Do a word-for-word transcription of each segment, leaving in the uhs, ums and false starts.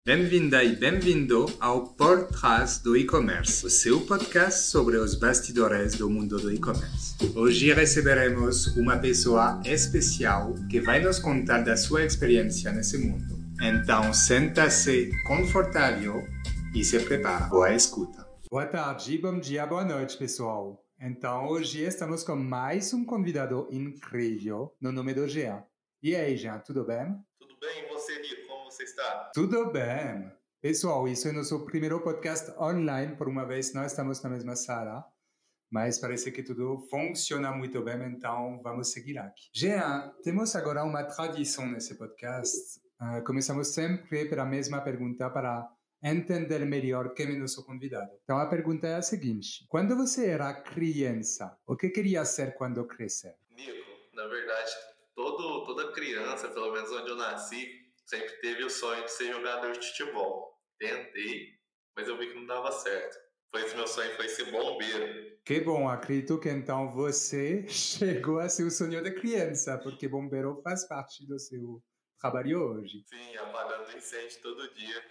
Bem-vinda e bem-vindo ao Por Trás do E-Commerce, o seu podcast sobre os bastidores do mundo do e-commerce. Hoje receberemos uma pessoa especial que vai nos contar da sua experiência nesse mundo. Então, senta-se confortável e se prepara. Boa escuta. Boa tarde, bom dia, boa noite, pessoal. Então, hoje estamos com mais um convidado incrível no nome do Jean. E aí, Jean, tudo bem? Tudo bem, e você, Nico? Como você está? Tudo bem. Pessoal, isso é nosso primeiro podcast online. Por uma vez, não estamos na mesma sala, mas parece que tudo funciona muito bem, então vamos seguir aqui. Jean, temos agora uma tradição nesse podcast. Uh, começamos sempre pela mesma pergunta para entender melhor quem é nosso convidado. Então, a pergunta é a seguinte. Quando você era criança, o que queria ser quando crescer? Nico, na verdade, todo, toda criança, pelo menos onde eu nasci, sempre teve o sonho de ser jogador de futebol. Tentei, mas eu vi que não dava certo. Pois meu sonho foi ser bombeiro. Que bom, acredito que então você chegou a seu sonho de criança, porque bombeiro faz parte do seu trabalho hoje. Sim, apagando incêndio todo dia.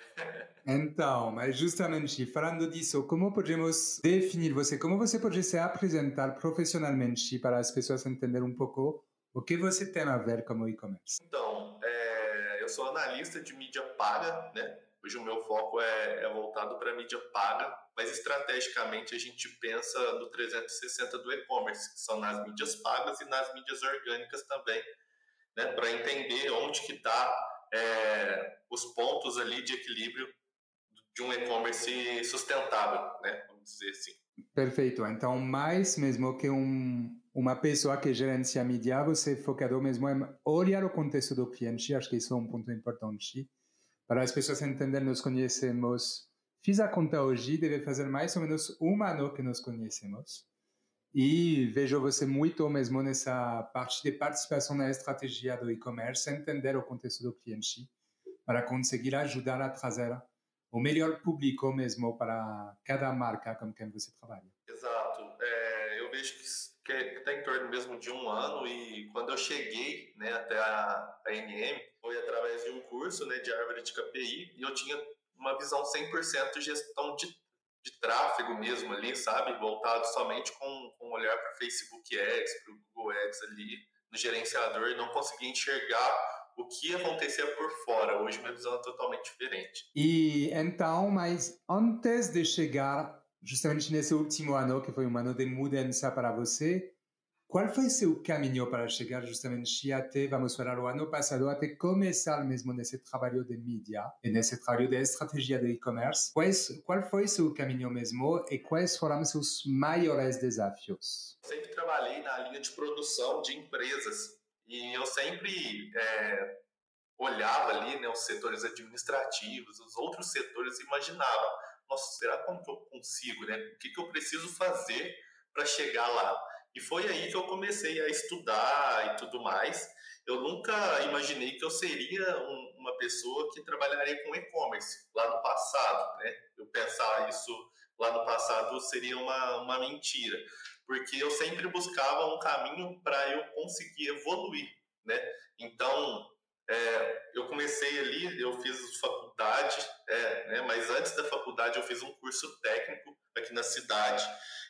Então, mas justamente falando disso, como podemos definir você? Como você pode se apresentar profissionalmente para as pessoas entenderem um pouco o que você tem a ver com o e-commerce? Então, é, eu sou analista de mídia paga, né? Hoje o meu foco é, é voltado para mídia paga, mas estrategicamente a gente pensa no trezentos e sessenta do e-commerce, que são nas mídias pagas e nas mídias orgânicas também, né? Para entender onde que está é, os pontos ali de equilíbrio de um e-commerce sustentável, né? Vamos dizer assim. Perfeito. Então, mais mesmo que um, uma pessoa que gerencia mídia, você é focado mesmo em olhar o contexto do cliente. Acho que isso é um ponto importante. Para as pessoas entenderem, nos conhecemos. Fiz a conta hoje, deve fazer mais ou menos um ano que nos conhecemos. E vejo você muito mesmo nessa parte de participação na estratégia do e-commerce, entender o contexto do cliente, para conseguir ajudar a trazer o melhor público mesmo para cada marca com quem você trabalha. Exato. É, eu vejo que está em torno mesmo de um ano e quando eu cheguei, né, até a, a N M, foi através de um curso, né, de árvore de K P I e eu tinha uma visão cem por cento gestão de, de tráfego mesmo ali, sabe? Voltado somente com, com olhar para o Facebook Ads, para o Google Ads ali, no gerenciador e não conseguia enxergar o que acontecia por fora. Hoje minha visão é totalmente diferente. E então, mas antes de chegar justamente nesse último ano, que foi um ano de mudança para você, qual foi seu caminho para chegar justamente até, vamos falar, o ano passado, até começar mesmo nesse trabalho de mídia e nesse trabalho de estratégia de e-commerce? Qual foi seu caminho mesmo e quais foram seus maiores desafios? Sempre trabalhei na linha de produção de empresas e eu sempre é, olhava ali, né, os setores administrativos, os outros setores e imaginava, nossa, será como que eu consigo, né? O que, que eu preciso fazer para chegar lá? E foi aí que eu comecei a estudar e tudo mais. Eu nunca imaginei que eu seria um, uma pessoa que trabalharia com e-commerce lá no passado, né? Eu pensar isso lá no passado seria uma, uma mentira, porque eu sempre buscava um caminho para eu conseguir evoluir, né? Então, é, eu comecei ali, eu fiz faculdade, é, né, mas antes da faculdade eu fiz um curso técnico aqui na cidade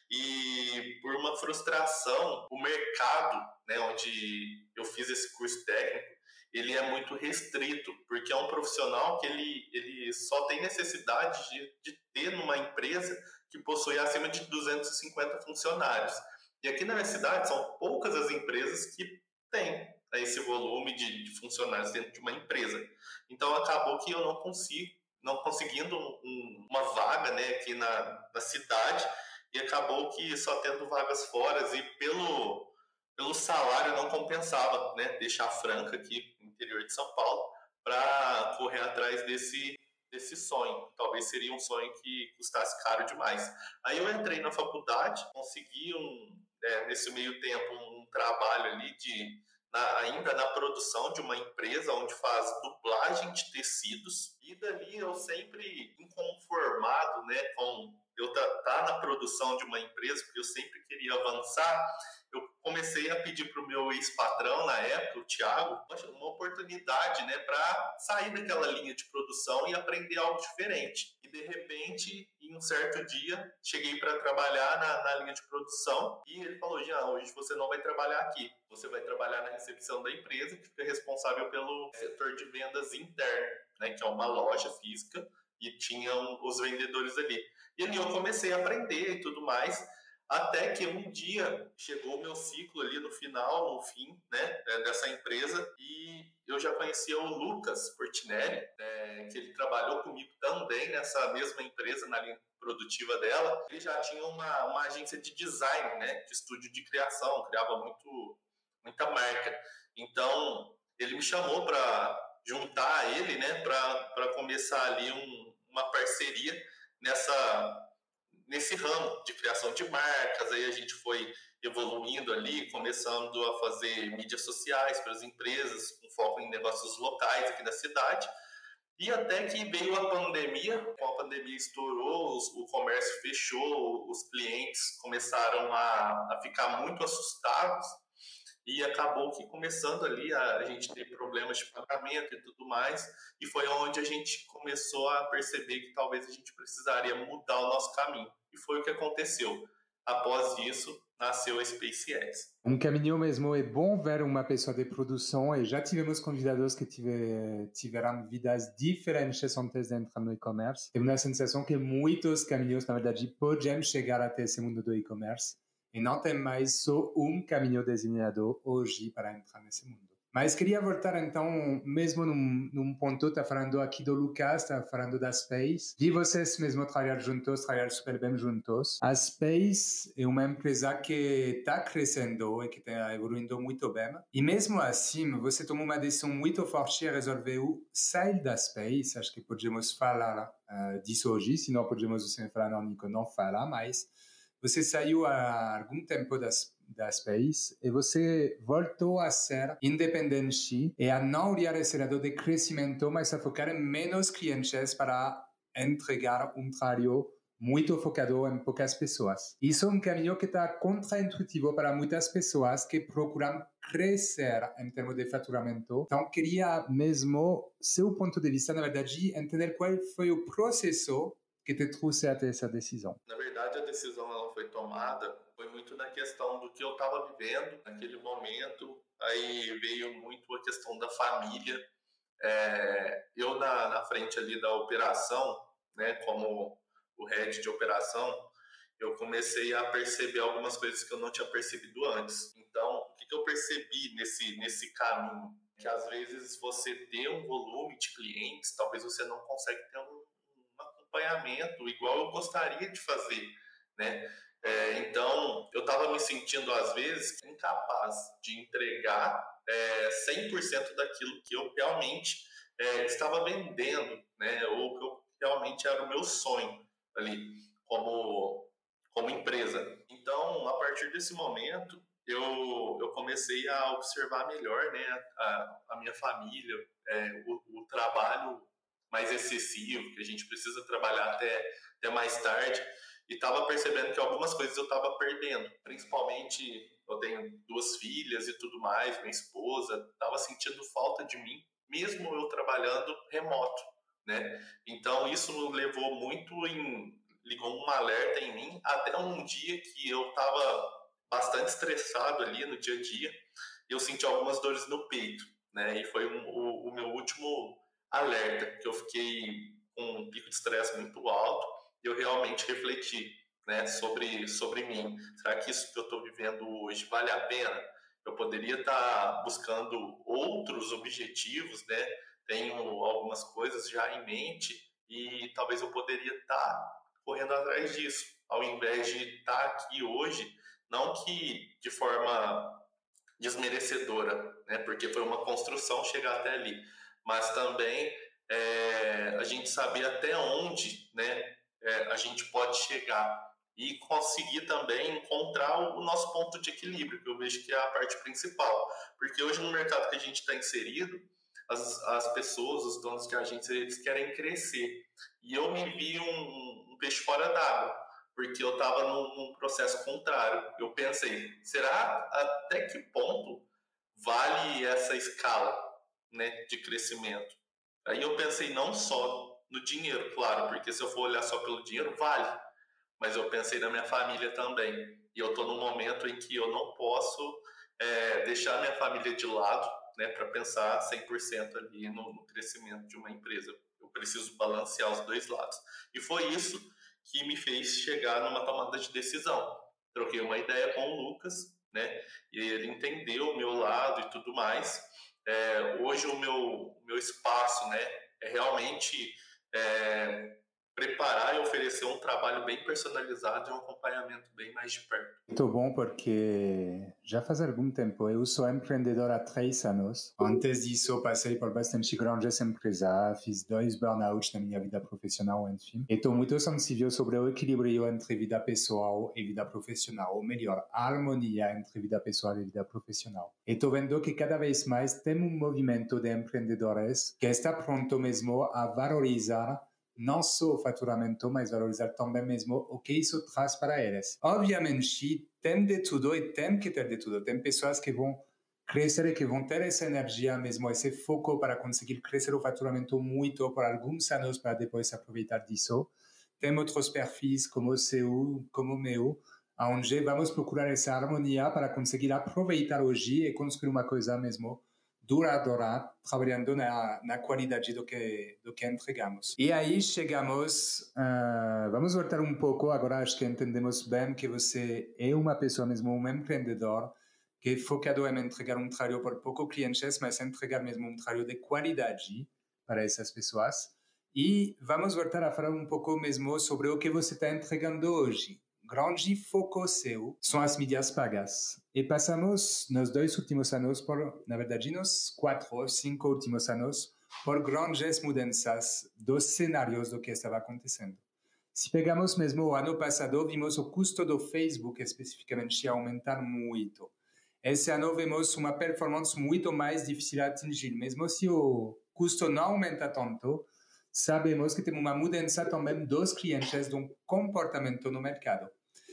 e por uma frustração, o mercado, né, onde eu fiz esse curso técnico, ele é muito restrito, porque é um profissional que ele, ele só tem necessidade de, de ter numa empresa que possui acima de duzentos e cinquenta funcionários. E aqui na minha cidade são poucas as empresas que têm esse volume de, de funcionários dentro de uma empresa. Então acabou que eu não consigo, não conseguindo um, uma vaga, né, aqui na, na cidade, e acabou que só tendo vagas fora e pelo, pelo salário não compensava, né, deixar Franca aqui no interior de São Paulo para correr atrás desse desse sonho. Talvez seria um sonho que custasse caro demais. Aí eu entrei na faculdade, consegui um, é, nesse meio tempo um trabalho ali de na, ainda na produção de uma empresa onde faz dublagem de tecidos e dali eu sempre inconformado, né, com eu tá, tá na produção de uma empresa porque eu sempre queria avançar, eu comecei a pedir para o meu ex-patrão na época, o Thiago, uma oportunidade, né, para sair daquela linha de produção e aprender algo diferente. E de repente, em um certo dia, cheguei para trabalhar na, na linha de produção e ele falou: Jean, hoje você não vai trabalhar aqui, você vai trabalhar na recepção da empresa, que fica responsável pelo setor de vendas interno, né, que é uma loja física e tinham os vendedores ali. E ali eu comecei a aprender e tudo mais, até que um dia chegou o meu ciclo ali no final, no fim, né, dessa empresa, e eu já conhecia o Lucas Portinelli, né, que ele trabalhou comigo também nessa mesma empresa, na linha produtiva dela. Ele já tinha uma, uma agência de design, né, de estúdio de criação, criava muito, muita marca. Então, ele me chamou para juntar ele, né, para começar ali um, uma parceria nessa... nesse ramo de criação de marcas. Aí a gente foi evoluindo ali, começando a fazer mídias sociais para as empresas, com foco em negócios locais aqui da cidade. E até que veio a pandemia, com a pandemia estourou, o comércio fechou, os clientes começaram a, a ficar muito assustados, e acabou que começando ali a, a gente ter problemas de pagamento e tudo mais, e foi onde a gente começou a perceber que talvez a gente precisaria mudar o nosso caminho. E foi o que aconteceu. Após isso, nasceu a SpaceX. Um caminho mesmo, é bom ver uma pessoa de produção, e já tivemos convidados que tive, tiveram vidas diferentes antes de entrar no e-commerce. É uma sensação que muitos caminhos, na verdade, podem chegar até esse mundo do e-commerce, e não tem mais só um caminho designado hoje para entrar nesse mundo. Mas queria voltar então, mesmo num, num ponto, está falando aqui do Lucas, está falando da Space. Vi vocês mesmo trabalhar juntos, trabalhar super bem juntos. A Space é uma empresa que está crescendo e que está evoluindo muito bem. E mesmo assim, você tomou uma decisão muito forte e resolveu sair da Space. Acho que podemos falar uh, disso hoje, senão podemos aussi falar, não, Nico, não fala, mas você saiu há algum tempo da da Space e você voltou a ser independente e a não olhar esse lado de crescimento, mas a focar em menos clientes para entregar um trabalho muito focado em poucas pessoas. Isso é um caminho que está contraintuitivo para muitas pessoas que procuram crescer em termos de faturamento. Então, queria mesmo, seu ponto de vista, na verdade, entender qual foi o processo que te trouxe até essa decisão. Na verdade, a decisão ela foi tomada foi muito na questão do que eu estava vivendo naquele momento. Aí veio muito a questão da família. É, eu na, na frente ali da operação, né, como o head de operação, eu comecei a perceber algumas coisas que eu não tinha percebido antes. Então, o que, que eu percebi nesse, nesse caminho? Que às vezes você ter um volume de clientes, talvez você não consegue ter um acompanhamento igual eu gostaria de fazer, né? É, então, eu estava me sentindo, às vezes, incapaz de entregar é, cem por cento daquilo que eu realmente é, estava vendendo, né? Ou que eu, realmente era o meu sonho ali, como, como empresa. Então, a partir desse momento, eu, eu comecei a observar melhor, né, a, a minha família, é, o, o trabalho mais excessivo, que a gente precisa trabalhar até, até mais tarde, e estava percebendo que algumas coisas eu estava perdendo, principalmente eu tenho duas filhas e tudo mais, minha esposa, estava sentindo falta de mim, mesmo eu trabalhando remoto, né? Então isso levou muito em, ligou um alerta em mim, até um dia que eu estava bastante estressado ali no dia a dia, e eu senti algumas dores no peito, né? E foi um, o, o meu último alerta, que eu fiquei com um pico de estresse muito alto e eu realmente refleti, né, sobre, sobre mim. Será que isso que eu estou vivendo hoje vale a pena? Eu poderia estar buscando outros objetivos, né? Tenho algumas coisas já em mente e talvez eu poderia estar correndo atrás disso, ao invés de estar aqui hoje, não que de forma desmerecedora, né? Porque foi uma construção chegar até ali, mas também é, a gente saber até onde, né, é, a gente pode chegar e conseguir também encontrar o nosso ponto de equilíbrio, que eu vejo que é a parte principal, porque hoje no mercado que a gente está inserido, as, as pessoas, os donos de agência, eles querem crescer, e eu me vi um, um peixe fora d'água, porque eu estava num, num processo contrário. Eu pensei, será até que ponto vale essa escala, né, de crescimento? Aí eu pensei não só no dinheiro, claro, porque se eu for olhar só pelo dinheiro, vale. Mas eu pensei na minha família também. E eu estou num momento em que eu não posso é, deixar minha família de lado, né, para pensar cem por cento ali no, no crescimento de uma empresa. Eu preciso balancear os dois lados. E foi isso que me fez chegar numa tomada de decisão. Troquei uma ideia com o Lucas, né, e ele entendeu o meu lado e tudo mais. É, hoje o meu, o meu espaço, né, é realmente é, preparar e oferecer um trabalho bem personalizado e um acompanhamento bem mais de perto. Muito bom, porque já faz algum tempo eu sou empreendedor há três anos. Antes disso, passei por bastante grandes empresas, fiz dois burnouts na minha vida profissional, enfim. E estou muito sensível sobre o equilíbrio entre vida pessoal e vida profissional, ou melhor, a harmonia entre vida pessoal e vida profissional. E estou vendo que cada vez mais tem um movimento de empreendedores que está pronto mesmo a valorizar não só o faturamento, mas valorizar também mesmo o que isso traz para eles. Obviamente, tem de tudo e tem que ter de tudo. Tem pessoas que vão crescer e que vão ter essa energia mesmo, esse foco para conseguir crescer o faturamento muito por alguns anos para depois aproveitar disso. Tem outros perfis como o seu, como o meu, onde vamos procurar essa harmonia para conseguir aproveitar hoje e construir uma coisa mesmo duradoura, trabalhando na, na qualidade do que, do que entregamos. E aí chegamos, uh, vamos voltar um pouco, agora acho que entendemos bem que você é uma pessoa mesmo, um empreendedor, que é focado em entregar um trabalho por pouco clientes, mas entregar mesmo um trabalho de qualidade para essas pessoas. E vamos voltar a falar um pouco mesmo sobre o que você está entregando hoje. Grande foco seu são as mídias pagas. E passamos nos dois últimos anos, por, na verdade, nos quatro, cinco últimos anos, por grandes mudanças dos cenários do que estava acontecendo. Se pegamos mesmo o ano passado, vimos o custo do Facebook especificamente aumentar muito. Esse ano vemos uma performance muito mais difícil a atingir. Mesmo se o custo não aumenta tanto, sabemos que temos uma mudança também dos clientes, de um comportamento no mercado.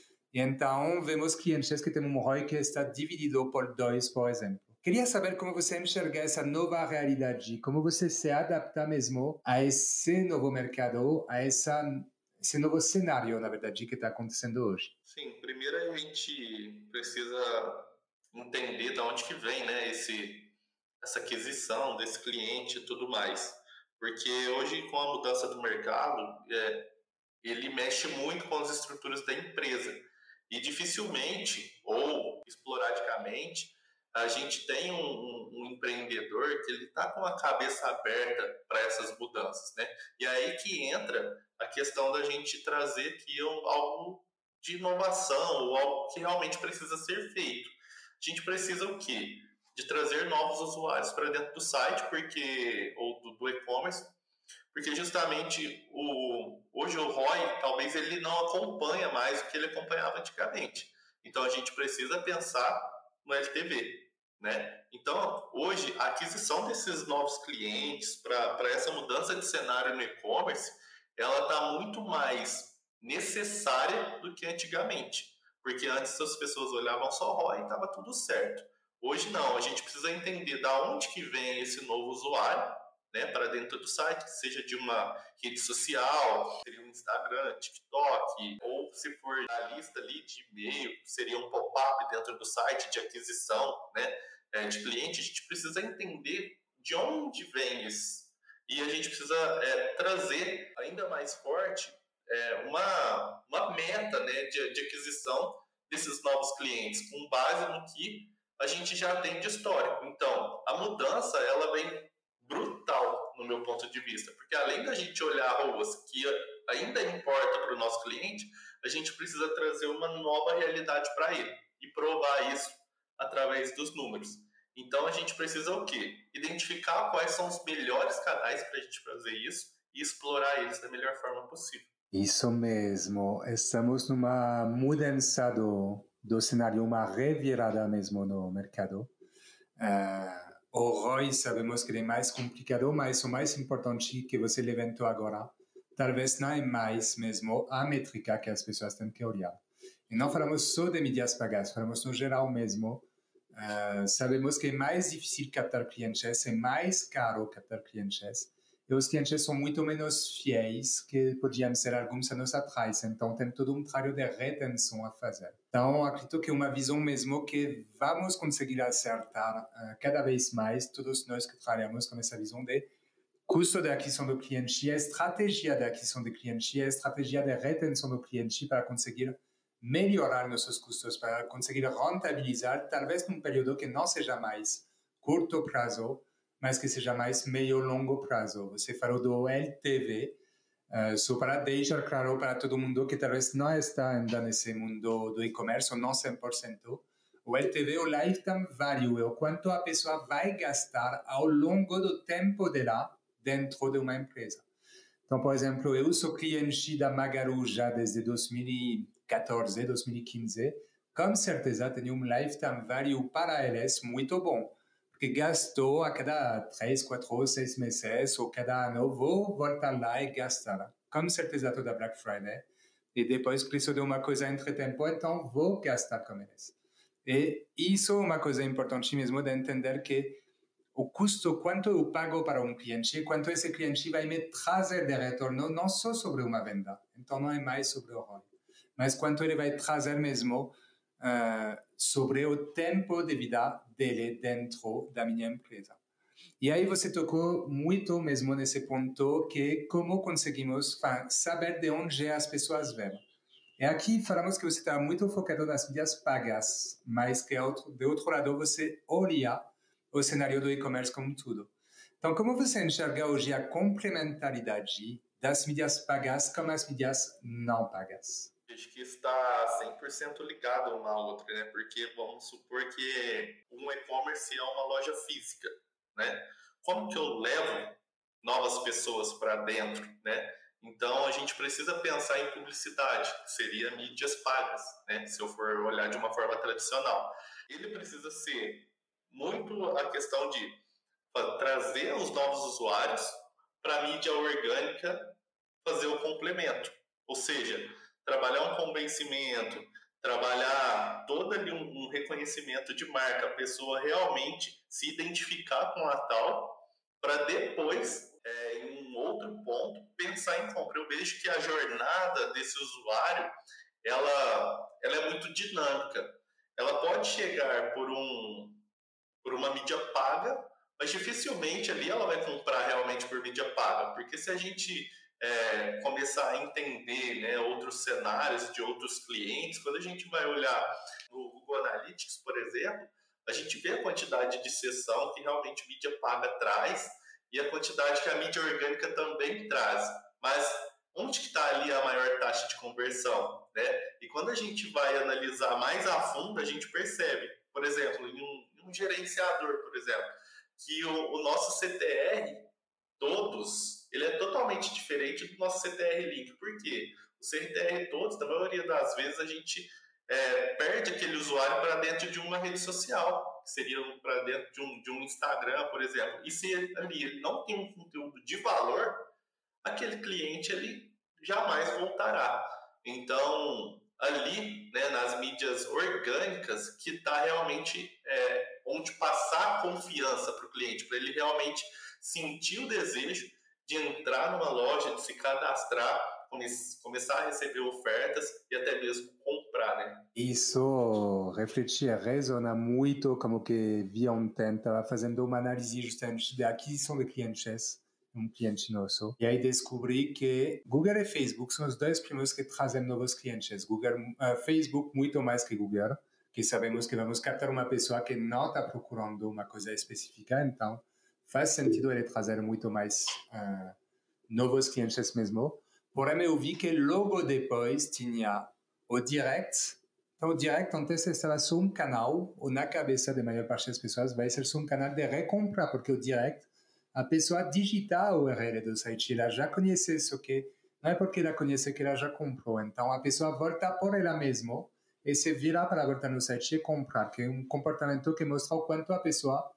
E então, vemos clientes que têm um R O I que está dividido por dois, por exemplo. Queria saber como você enxerga essa nova realidade, como você se adapta mesmo a esse novo mercado, a essa, esse novo cenário, na verdade, que está acontecendo hoje. Sim, primeiro a gente precisa entender de onde que vem, né, esse, essa aquisição desse cliente e tudo mais. Porque hoje, com a mudança do mercado, é, ele mexe muito com as estruturas da empresa. E dificilmente, ou esporadicamente, a gente tem um, um, um empreendedor que ele está com a cabeça aberta para essas mudanças, né? E aí que entra a questão da gente trazer aqui algo de inovação, ou algo que realmente precisa ser feito. A gente precisa o quê? De trazer novos usuários para dentro do site, porque ou do, do e-commerce, porque justamente o, hoje o R O I, talvez ele não acompanha mais o que ele acompanhava antigamente. Então a gente precisa pensar no L T V, né? Então hoje a aquisição desses novos clientes para essa mudança de cenário no e-commerce, ela está muito mais necessária do que antigamente, porque antes as pessoas olhavam só o R O I e estava tudo certo. Hoje não, a gente precisa entender da onde que vem esse novo usuário, né, para dentro do site, seja de uma rede social, seria um Instagram, TikTok, ou se for a lista ali de e-mail, seria um pop-up dentro do site de aquisição, né, de cliente. A gente precisa entender de onde vem isso. E a gente precisa é, trazer ainda mais forte é, uma, uma meta, né, de, de aquisição desses novos clientes, com base no que a gente já tem de histórico. Então, a mudança, ela vem brutal, no meu ponto de vista, porque além da gente olhar ruas que ainda importa para o nosso cliente, a gente precisa trazer uma nova realidade para ele e provar isso através dos números. Então a gente precisa o quê? Identificar quais são os melhores canais para a gente fazer isso e explorar eles da melhor forma possível. Isso mesmo, estamos numa mudança do, do cenário, uma revirada mesmo no mercado. Uh, o R O I sabemos que é mais complicado, mas o mais importante que você levantou agora, talvez não é mais mesmo a métrica que as pessoas têm que olhar. E não falamos só de mídias pagas, falamos no geral mesmo. Uh, sabemos que é mais difícil captar clientes, é mais caro captar clientes. E os clientes são muito menos fiéis que podiam ser alguns anos atrás. Então, tem todo um trabalho de retenção a fazer. Então, acredito que é uma visão mesmo que vamos conseguir acertar uh, cada vez mais, todos nós que trabalhamos com essa visão de custo de aquisição do cliente, a estratégia de aquisição do cliente, a estratégia de retenção do cliente para conseguir melhorar nossos custos, para conseguir rentabilizar, talvez num período que não seja mais curto prazo, mas que seja mais meio longo prazo. Você falou do L T V, uh, só para deixar claro para todo mundo que talvez não está ainda nesse mundo do e-commerce, ou não cem por cento. O L T V é o Lifetime Value, é o quanto a pessoa vai gastar ao longo do tempo dela dentro de uma empresa. Então, por exemplo, eu sou cliente da Magalu já desde dois mil e quatorze, dois mil e quinze. Com certeza, tenho um lifetime value para eles muito bom, porque gastou a cada três, quatro, seis meses, ou cada ano, vou voltar lá e gastar. Com certeza, toda Black Friday. E depois preciso de uma coisa entre tempo, então vou gastar com eles. E isso é uma coisa importante mesmo de entender que o custo, quanto eu pago para um cliente, quanto esse cliente vai me trazer de retorno, não só sobre uma venda, então não é mais sobre o rolo, mas quanto ele vai trazer mesmo uh, sobre o tempo de vida dele dentro da minha empresa. E aí você tocou muito mesmo nesse ponto que como conseguimos saber de onde as pessoas vêm. E aqui falamos que você está muito focado nas mídias pagas, mas que de outro lado você olha o cenário do e-commerce como tudo. Então, como você enxerga hoje a complementaridade das mídias pagas com as mídias não pagas? Acho que está cem por cento ligado uma à outra, né? Porque vamos supor que um e-commerce é uma loja física, né? Como que eu levo novas pessoas para dentro, né? Então, a gente precisa pensar em publicidade, que seria mídias pagas, né? Se eu for olhar de uma forma tradicional. Ele precisa ser muito a questão de trazer os novos usuários para a mídia orgânica fazer o complemento. Ou seja, trabalhar um convencimento, trabalhar todo ali um, um reconhecimento de marca, a pessoa realmente se identificar com a tal, para depois, é, em um outro ponto, pensar em compra. Eu vejo que a jornada desse usuário, ela, ela é muito dinâmica. Ela pode chegar por, um, por uma mídia paga, mas dificilmente ali ela vai comprar realmente por mídia paga, porque se a gente é, começar a entender, né, outros cenários de outros clientes, quando a gente vai olhar no Google Analytics, por exemplo, a gente vê a quantidade de sessão que realmente mídia paga traz e a quantidade que a mídia orgânica também traz. Mas onde que está ali a maior taxa de conversão? Né? E quando a gente vai analisar mais a fundo, a gente percebe, por exemplo, em um, em um gerenciador, por exemplo, que o, o nosso C T R, todos, ele é totalmente diferente do nosso C T R Link. Por quê? O C T R todos, na maioria das vezes, a gente é, perde aquele usuário para dentro de uma rede social, que seria para dentro de um, de um Instagram, por exemplo. E se ali ele não tem um conteúdo de valor, aquele cliente ele jamais voltará. Então, ali, né, nas mídias orgânicas, que está realmente é, onde passar confiança para o cliente, para ele realmente sentir o desejo de entrar numa loja, de se cadastrar, come- começar a receber ofertas e até mesmo comprar, né? Isso, refletir, resona muito como que vi ontem, estava fazendo uma análise justamente da aquisição de clientes, um cliente nosso, e aí descobri que Google e Facebook são os dois primeiros que trazem novos clientes. Google, uh, Facebook muito mais que Google, que sabemos que vamos captar uma pessoa que não está procurando uma coisa específica, então faz sentido ele trazer muito mais uh, novos clientes mesmo. Porém, eu vi que logo depois tinha o direct. Então, o direct antes estava só um canal, ou na cabeça da maior parte das pessoas vai ser só um canal de recompra, porque o direct, a pessoa digita a U R L do site, ela já conhece isso que não é porque ela conhece que ela já comprou. Então, a pessoa volta por ela mesma e se vira para voltar no site e comprar, que é um comportamento que mostra o quanto a pessoa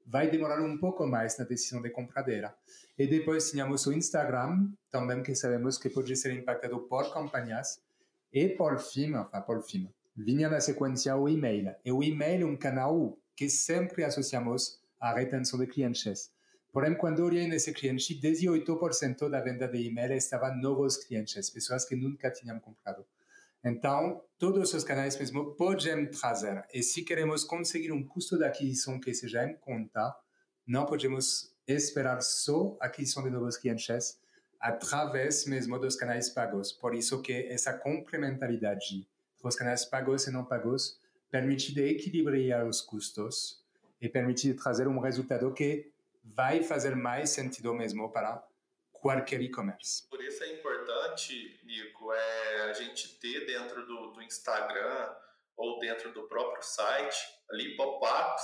vai demorar um pouco mais na decisão de compra dela. E depois tínhamos o Instagram, também que sabemos que pode ser impactado por campanhas, e por fim, enfin, por fim, vinha na sequência o e-mail. E o e-mail é um canal que sempre associamos à retenção de clientes. Porém, quando olhei nesse cliente, dezoito por cento da venda de e-mail estavam novos clientes, pessoas que nunca tinham comprado. Então, todos os canais mesmo podem trazer. E se queremos conseguir um custo de aquisição que seja em conta, não podemos esperar só a aquisição de novos clientes através mesmo dos canais pagos. Por isso que essa complementaridade dos canais pagos e não pagos permite de equilibrar os custos e permite de trazer um resultado que vai fazer mais sentido mesmo para qualquer e-commerce. Por isso é importante, Nico, é a gente ter dentro do, do Instagram ou dentro do próprio site ali pop-ups,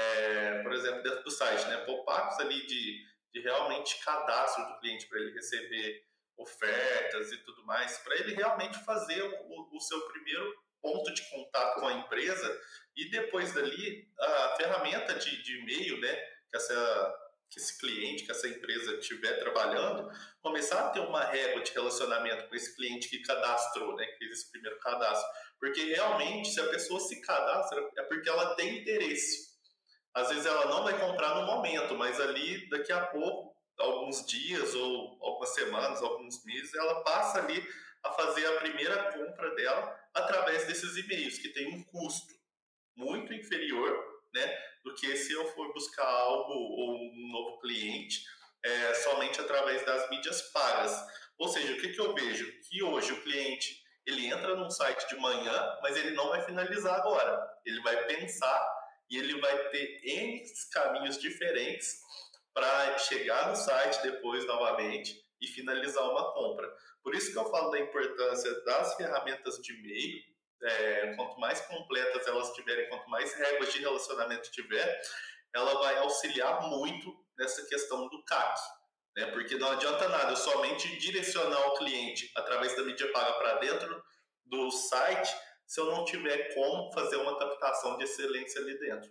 é, por exemplo, dentro do site, né, pop-ups ali de, de realmente cadastro do cliente para ele receber ofertas e tudo mais, para ele realmente fazer o, o seu primeiro ponto de contato com a empresa e depois dali a ferramenta de, de e-mail, né, que essa que esse cliente, que essa empresa estiver trabalhando, começar a ter uma régua de relacionamento com esse cliente que cadastrou, né, que fez esse primeiro cadastro. Porque realmente, se a pessoa se cadastra, é porque ela tem interesse. Às vezes ela não vai comprar no momento, mas ali, daqui a pouco, alguns dias ou algumas semanas, alguns meses, ela passa ali a fazer a primeira compra dela através desses e-mails, que tem um custo muito inferior, né, do que se eu for buscar algo ou um novo cliente é, somente através das mídias pagas. Ou seja, o que, que eu vejo? Que hoje o cliente ele entra num site de manhã, mas ele não vai finalizar agora. Ele vai pensar e ele vai ter N caminhos diferentes para chegar no site depois novamente e finalizar uma compra. Por isso que eu falo da importância das ferramentas de e-mail. É, quanto mais completas elas tiverem, quanto mais réguas de relacionamento tiver, ela vai auxiliar muito nessa questão do C A C, né? Porque não adianta nada eu somente direcionar o cliente através da mídia paga para dentro do site se eu não tiver como fazer uma captação de excelência ali dentro.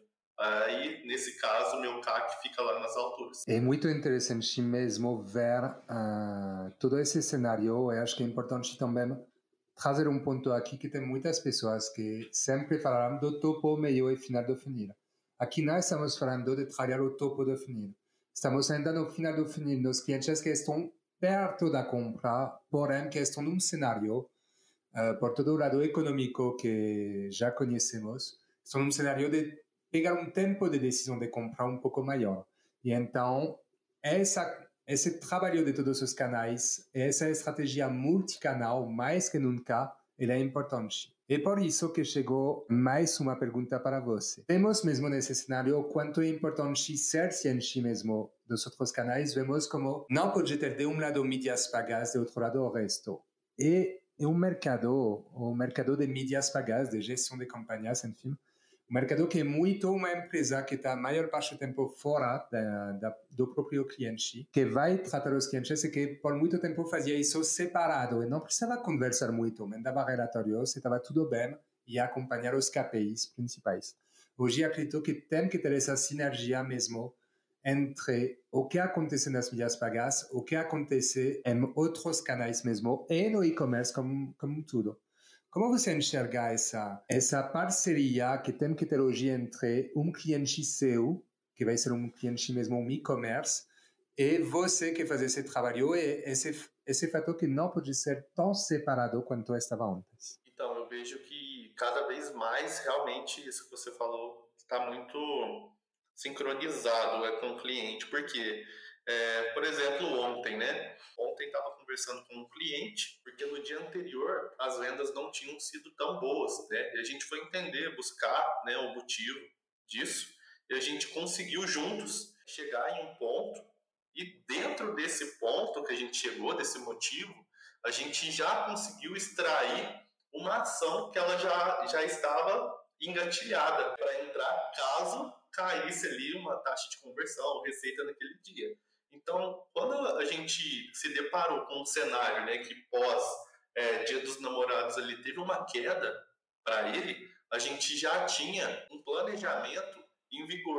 Aí, nesse caso, o meu C A C fica lá nas alturas. É muito interessante mesmo ver uh, todo esse cenário. Eu acho que é importante também trazer um ponto aqui que tem muitas pessoas que sempre falaram do topo, meio e final do funil. Aqui nós estamos falando de trabalhar o topo do funil. Estamos ainda no final do funil, nos clientes que estão perto da compra, porém que estão num cenário, uh, por todo o lado econômico que já conhecemos, estão num cenário de pegar um tempo de decisão de compra um pouco maior. E então, essa, esse trabalho de todos os canais, essa estratégia multicanal, mais que nunca, ela é importante. E por isso que chegou mais uma pergunta para você. Vemos mesmo nesse cenário quanto é importante ser ciente mesmo dos outros canais. Vemos como não pode ter de um lado mídias pagas, de outro lado o resto. E é um mercado, o mercado de mídias pagas, de gestão de campanhas, enfim, o mercado que é muito uma empresa que está a maior parte do tempo fora da, da, do próprio cliente, que vai tratar os clientes e que por muito tempo fazia isso separado e não precisava conversar muito, mandava relatórios, estava tudo bem e acompanhar os K P Is principais. Hoje acredito que tem que ter essa sinergia mesmo entre o que acontece nas mídias pagas, o que acontece em outros canais mesmo e no e-commerce como, como tudo. Como você enxerga essa, essa parceria que tem que ter hoje entre um cliente seu, que vai ser um cliente mesmo, um e-commerce, e você que faz esse trabalho, e esse, esse fator que não pode ser tão separado quanto estava antes? Então, eu vejo que cada vez mais, realmente, isso que você falou está muito sincronizado é, com o cliente, porque, é, por exemplo, ontem, né? Ontem estava conversando com um cliente, porque no dia anterior as vendas não tinham sido tão boas, né? E a gente foi entender, buscar, né, o motivo disso, e a gente conseguiu juntos chegar em um ponto, e dentro desse ponto que a gente chegou, desse motivo, a gente já conseguiu extrair uma ação que ela já, já estava engatilhada para entrar caso caísse ali uma taxa de conversão, receita naquele dia. Então, quando a gente se deparou com um cenário, né, que pós é, Dia dos Namorados ali teve uma queda para ele, a gente já tinha um planejamento em vigor.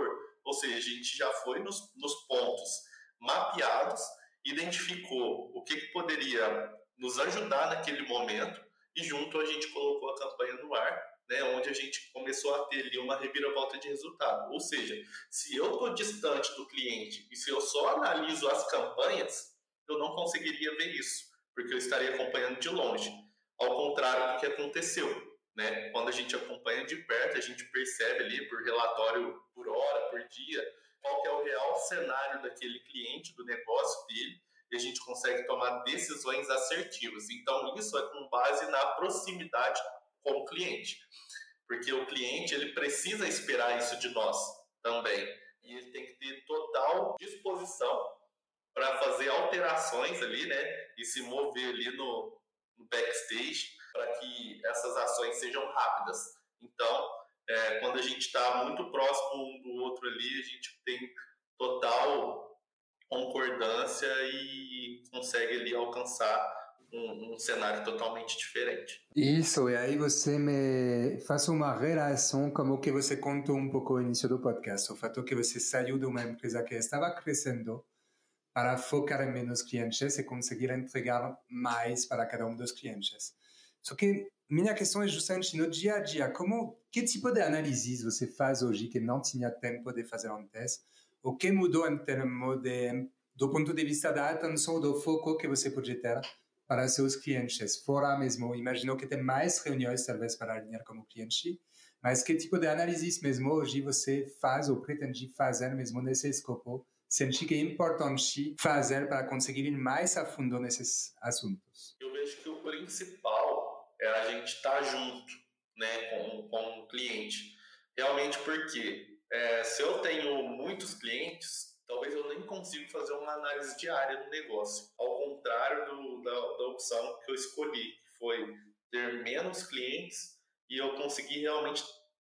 Ou seja, a gente já foi nos, nos pontos mapeados, identificou o que, que poderia nos ajudar naquele momento e junto a gente colocou a campanha no ar, né, onde a gente começou a ter ali uma reviravolta de resultado. Ou seja, se eu estou distante do cliente e se eu só analiso as campanhas, eu não conseguiria ver isso, porque eu estaria acompanhando de longe. Ao contrário do que aconteceu, né? Quando a gente acompanha de perto, a gente percebe ali por relatório por hora, por dia, qual que é o real cenário daquele cliente, do negócio dele, e a gente consegue tomar decisões assertivas. Então, isso é com base na proximidade com o cliente, porque o cliente ele precisa esperar isso de nós também, e ele tem que ter total disposição para fazer alterações ali, né, e se mover ali no, no backstage para que essas ações sejam rápidas. Então, é, quando a gente está muito próximo um do outro ali, a gente tem total concordância e consegue ali alcançar um, um cenário totalmente diferente. Isso, e aí você me faz uma relação como que você contou um pouco no início do podcast, o fato que você saiu de uma empresa que estava crescendo para focar em menos clientes e conseguir entregar mais para cada um dos clientes. Só que minha questão é justamente no dia a dia, como, que tipo de análise você faz hoje que não tinha tempo de fazer antes? O que mudou em termos de, do ponto de vista da atenção, do foco que você pode ter para seus clientes? Fora mesmo, imagino que tem mais reuniões talvez para alinhar como cliente, mas que tipo de análise mesmo hoje você faz ou pretende fazer mesmo nesse escopo? Senti que é importante fazer para conseguir ir mais a fundo nesses assuntos? Eu vejo que o principal é a gente estar junto, né, com, com o cliente. Realmente porque é, se eu tenho muitos clientes, talvez eu nem consiga fazer uma análise diária do negócio. Ao contrário do, da, da opção que eu escolhi, que foi ter menos clientes e eu conseguir realmente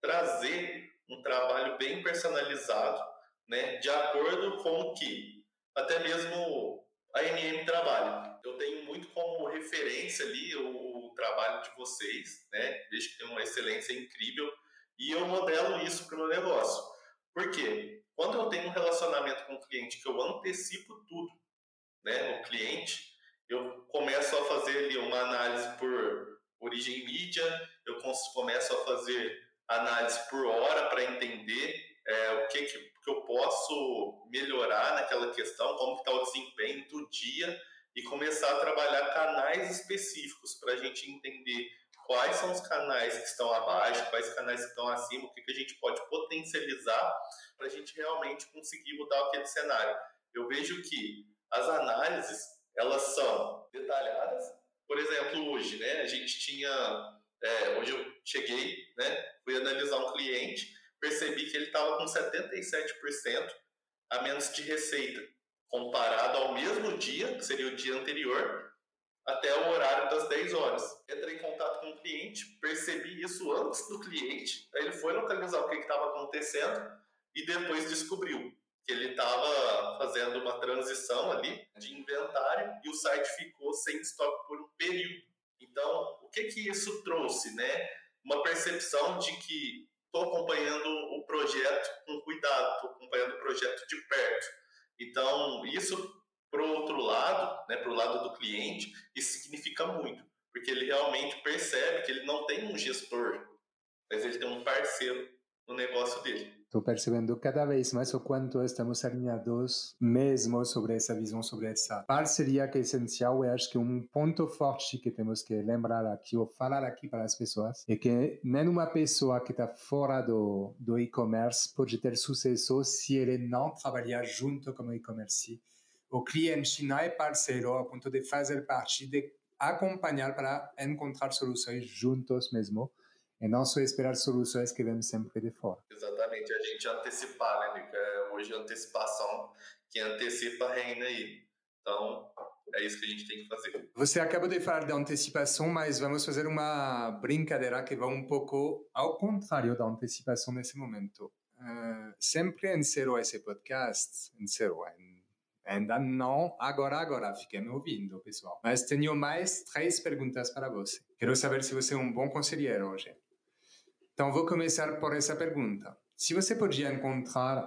trazer um trabalho bem personalizado, né, de acordo com o que até mesmo a N M trabalha. Eu tenho muito como referência ali o, o trabalho de vocês, né? Vejo que tem uma excelência incrível e eu modelo isso para o meu negócio. Por quê? Quando eu tenho um relacionamento com o cliente que eu antecipo tudo, né, o cliente, eu começo a fazer ali uma análise por origem mídia, eu começo a fazer análise por hora para entender é, o que, que, que eu posso melhorar naquela questão, como está o desempenho do dia e começar a trabalhar canais específicos para a gente entender quais são os canais que estão abaixo, quais canais que estão acima, o que, que a gente pode potencializar para a gente realmente conseguir mudar aquele cenário. Eu vejo que as análises, elas são detalhadas. Por exemplo, hoje, né, a gente tinha... É, hoje eu cheguei, né, fui analisar um cliente, percebi que ele estava com setenta e sete por cento a menos de receita, comparado ao mesmo dia, que seria o dia anterior, até o horário das dez horas. Entrei em contato com o cliente, percebi isso antes do cliente, aí ele foi localizar o que estava acontecendo e depois descobriu que ele estava fazendo uma transição ali de inventário e o site ficou sem estoque por um período. Então, o que que isso trouxe, né? Uma percepção de que estou acompanhando o projeto com cuidado, estou acompanhando o projeto de perto. Então, isso, pro outro lado, né, pro lado do cliente, isso significa muito, porque ele realmente percebe que ele não tem um gestor, mas ele tem um parceiro no negócio dele. Estou percebendo cada vez mais o quanto estamos alinhados mesmo sobre essa visão, sobre essa parceria que é essencial. E acho que um ponto forte que temos que lembrar aqui ou falar aqui para as pessoas é que nenhuma pessoa que está fora do, do e-commerce pode ter sucesso se ele não trabalhar junto com o e-commerce. O cliente não é parceiro a ponto de fazer parte, de acompanhar para encontrar soluções juntos mesmo. E não só esperar soluções que vêm sempre de fora. Exatamente, a gente antecipar, né, Nico? Hoje a antecipação, quem antecipa reina aí. Então, é isso que a gente tem que fazer. Você acabou de falar da antecipação, mas vamos fazer uma brincadeira que vai um pouco ao contrário da antecipação nesse momento. Uh, sempre encerro esse podcast, encerro, ainda não, agora, agora, fiquem me ouvindo, pessoal. Mas tenho mais três perguntas para você. Quero saber se você é um bom conselheiro hoje. Então, vou começar por essa pergunta. Se você podia encontrar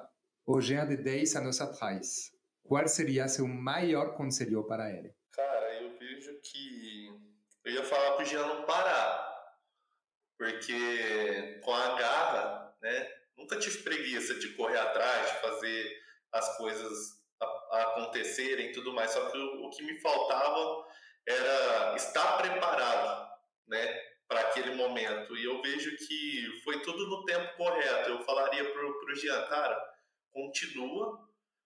o Jean de dez anos atrás, qual seria seu maior conselho para ele? Cara, eu vejo que eu ia falar pro Jean não parar, porque com a garra, né, nunca tive preguiça de correr atrás, de fazer as coisas a, a acontecerem e tudo mais, só que o, o que me faltava era estar preparado, né, para aquele momento, e eu vejo que foi tudo no tempo correto. Eu falaria pro, pro Jean, cara, continua,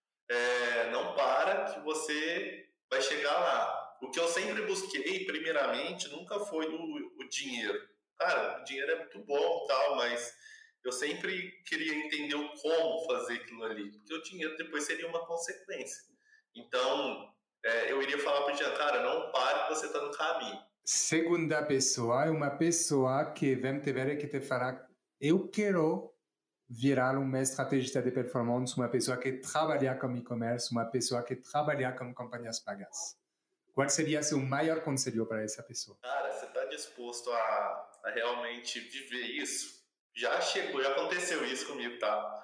é, não para que você vai chegar lá. O que eu sempre busquei, primeiramente, nunca foi o, o dinheiro. Cara, o dinheiro é muito bom, tal, mas eu sempre queria entender o como fazer aquilo ali, porque o dinheiro depois seria uma consequência. Então, é, eu iria falar para o Jean, cara, não pare que você está no caminho. Segunda pessoa é uma pessoa que vem te ver e que te fará, eu quero virar uma estrategista de performance, uma pessoa que trabalha com e-commerce, uma pessoa que trabalha com companhias pagas. Qual seria seu maior conselho para essa pessoa? Cara, você está disposto a, a realmente viver isso? Já chegou, já aconteceu isso comigo, tá?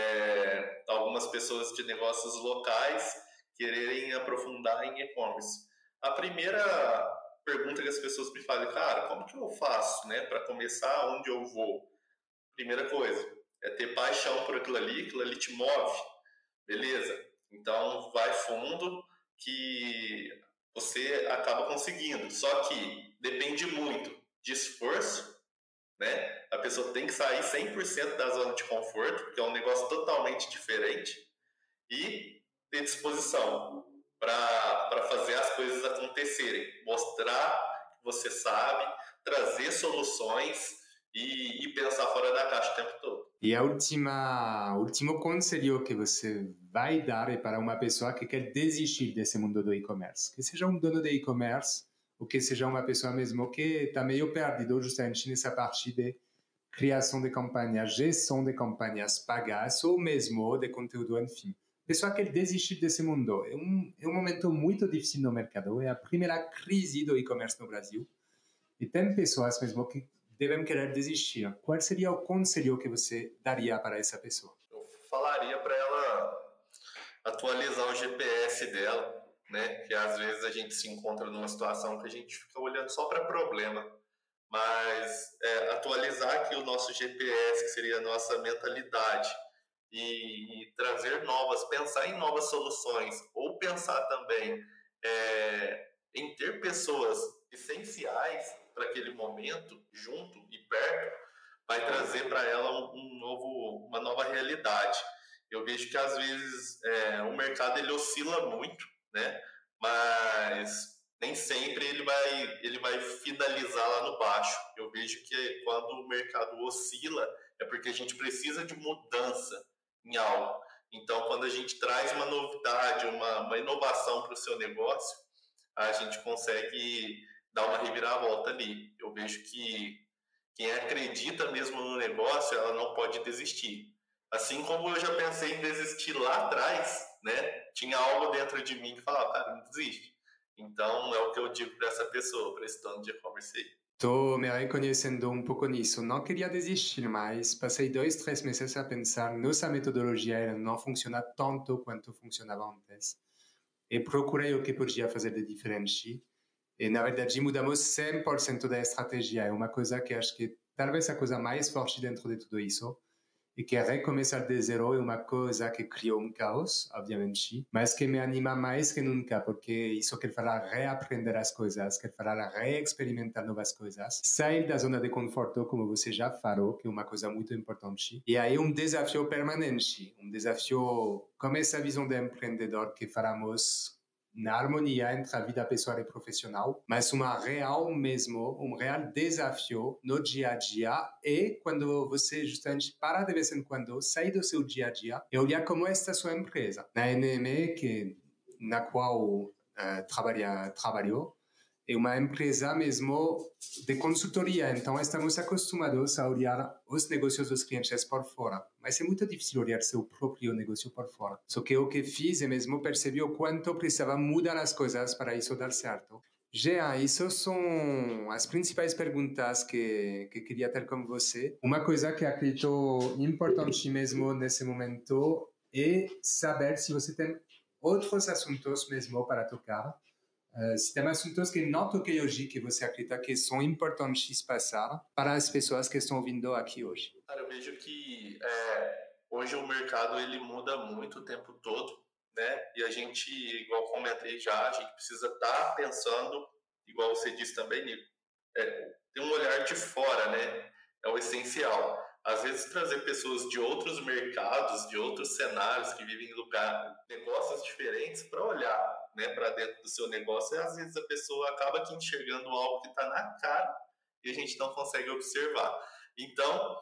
É, algumas pessoas de negócios locais quererem aprofundar em e-commerce. A primeira pergunta que as pessoas me fazem, cara, como que eu faço, né, para começar, onde eu vou? Primeira coisa, é ter paixão por aquilo ali, aquilo ali te move, beleza? Então vai fundo que você acaba conseguindo. Só que depende muito de esforço, né? A pessoa tem que sair cem por cento da zona de conforto, porque é um negócio totalmente diferente, e ter disposição para fazer as coisas acontecerem. Mostrar que você sabe, trazer soluções e, e pensar fora da caixa o tempo todo. E a última, último conselho que você vai dar é para uma pessoa que quer desistir desse mundo do e-commerce. Que seja um dono de e-commerce ou que seja uma pessoa mesmo que está meio perdido justamente nessa parte de criação de campanhas, gestão de campanhas pagas ou mesmo de conteúdo, enfim. Pessoa que quer desistir desse mundo. É um, é um momento muito difícil no mercado. É a primeira crise do e-commerce no Brasil. E tem pessoas mesmo que devem querer desistir. Qual seria o conselho que você daria para essa pessoa? Eu falaria para ela atualizar o G P S dela, né? Que às vezes a gente se encontra numa situação que a gente fica olhando só para problema, mas é, atualizar aqui o nosso G P S, que seria a nossa mentalidade, e, e trazer novas, pensar em novas soluções, ou pensar também é, em ter pessoas essenciais para aquele momento, junto e perto, vai trazer para ela um, um novo, uma nova realidade. Eu vejo que às vezes é, o mercado ele oscila muito, né? Mas nem sempre ele vai, ele vai finalizar lá no baixo. Eu vejo que quando o mercado oscila é porque a gente precisa de mudança em algo. Então, quando a gente traz uma novidade, uma, uma inovação para o seu negócio, a gente consegue dar uma reviravolta ali. Eu vejo que quem acredita mesmo no negócio, ela não pode desistir. Assim como eu já pensei em desistir lá atrás, né? Tinha algo dentro de mim que falava, cara, não desiste. Então, é o que eu digo para essa pessoa, para esse dono de e-commerce aí. Estou me reconhecendo um pouco nisso. Não queria desistir, mas passei dois, três meses a pensar nossa metodologia não funciona tanto quanto funcionava antes. E procurei o que podia fazer de diferente. E, na verdade, mudamos cem por cento da estratégia. É uma coisa que acho que talvez a coisa mais forte dentro de tudo isso. E que recomeçar de zero é uma coisa que criou um caos, obviamente, mas que me anima mais que nunca, porque isso quer falar reaprender as coisas, quer falar reexperimentar novas coisas, sair da zona de conforto, como você já falou, que é uma coisa muito importante. E aí um desafio permanente, um desafio como essa visão de empreendedor que falamos na harmonia entre a vida pessoal e profissional, mas uma real mesmo, um real desafio no dia a dia e quando você justamente para de vez em quando, sair do seu dia a dia e olhar como está a sua empresa. Na N M E, que, na qual uh, trabalha, trabalhou, é uma empresa mesmo de consultoria, então estamos acostumados a olhar os negócios dos clientes por fora, mas é muito difícil olhar seu próprio negócio por fora. Só que o que fiz é mesmo perceber o quanto precisava mudar as coisas para isso dar certo. Jean, isso são as principais perguntas que, que queria ter com você. Uma coisa que acredito importante mesmo nesse momento e saber se você tem outros assuntos mesmo para tocar. Uh, se tem assuntos que não toquei hoje, que você acredita que são importantes passar para as pessoas que estão ouvindo aqui hoje? Cara, eu vejo que é, hoje o mercado ele muda muito o tempo todo, né? E a gente, igual comentei já, a gente precisa estar pensando, igual você disse também, Nico, é, ter um olhar de fora, né? É o essencial. Às vezes trazer pessoas de outros mercados, de outros cenários, que vivem em lugar, negócios diferentes, para olhar, né, para dentro do seu negócio, e às vezes a pessoa acaba que enxergando algo que está na cara e a gente não consegue observar. Então,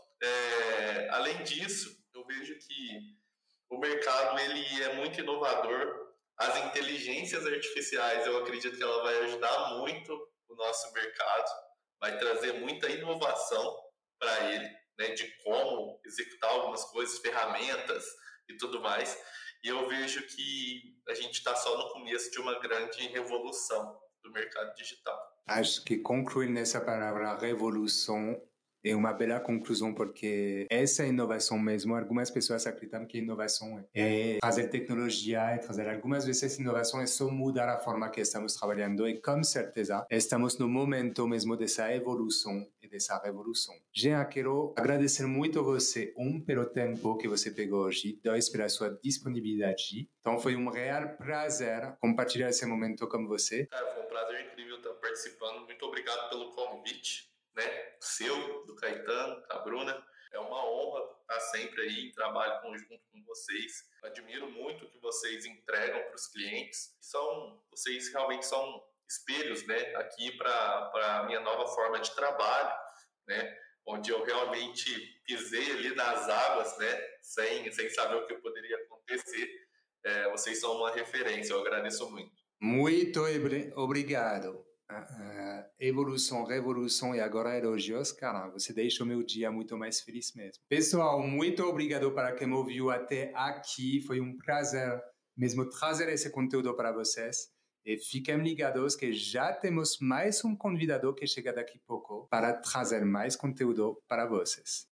é, além disso, eu vejo que o mercado ele é muito inovador. As inteligências artificiais, eu acredito que ela vai ajudar muito o nosso mercado, vai trazer muita inovação para ele, né, de como executar algumas coisas, ferramentas e tudo mais. E eu vejo que a gente está só no começo de uma grande revolução do mercado digital. Acho que concluir nessa palavra revolução é uma bela conclusão, porque essa inovação mesmo, algumas pessoas acreditam que inovação é trazer tecnologia, é trazer algumas vezes inovação é só mudar a forma que estamos trabalhando, e com certeza estamos no momento mesmo dessa evolução e dessa revolução. Jean, quero agradecer muito a você, um, pelo tempo que você pegou hoje, dois, pela sua disponibilidade. Então foi um real prazer compartilhar esse momento com você. Cara, foi um prazer incrível estar participando. Muito obrigado pelo convite, né? Seu, do Caetano, da Bruna. É uma honra estar sempre aí em trabalho conjunto com vocês. Admiro muito o que vocês entregam para os clientes. São, vocês realmente são espelhos, né? Aqui para a minha nova forma de trabalho, né? Onde eu realmente pisei ali nas águas, né? Sem, sem saber o que poderia acontecer. É, vocês são uma referência. Eu agradeço muito. Muito obrigado. Uh, evolução, revolução e agora elogios, cara, você deixa o meu dia muito mais feliz mesmo. Pessoal, muito obrigado para quem me ouviu até aqui. Foi um prazer mesmo trazer esse conteúdo para vocês. E fiquem ligados que já temos mais um convidado que chega daqui a pouco para trazer mais conteúdo para vocês.